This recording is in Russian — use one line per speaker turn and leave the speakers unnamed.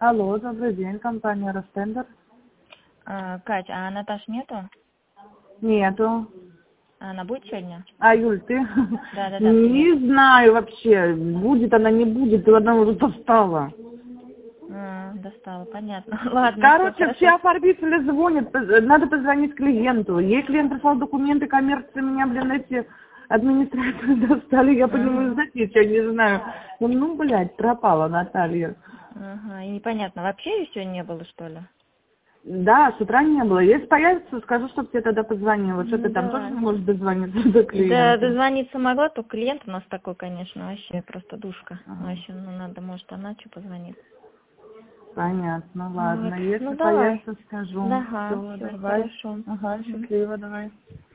Алло, добрый день, компания Ростендер.
Кать, а Наташи нету?
Нету.
Она будет сегодня?
А, Юль, ты?
Да,
Не
привет.
знаю вообще, будет она, не будет, она уже достала.
Достала, понятно. Ладно, все
Короче,
хорошо.
все оформители звонят, надо позвонить клиенту. Ей клиент прислал документы коммерции, меня, эти администраторы достали, я по нему запись, я не знаю. Ну, блядь, пропала Наталья.
Ага, и непонятно, вообще ее сегодня не было, что ли?
Да, с утра не было. Если появится, скажу, чтобы тебе тогда позвонила. Что ты там тоже
Давай.
не можешь дозвониться до
Да,
клиента?
дозвониться могла, то клиент у нас такой, конечно, вообще просто душка. Вообще, надо, может, она что позвонит.
Понятно, ладно.
Вот.
Если
Ну, давай.
появится, скажу.
Ага,
Все,
все
давай.
хорошо.
Ага, счастливо, давай.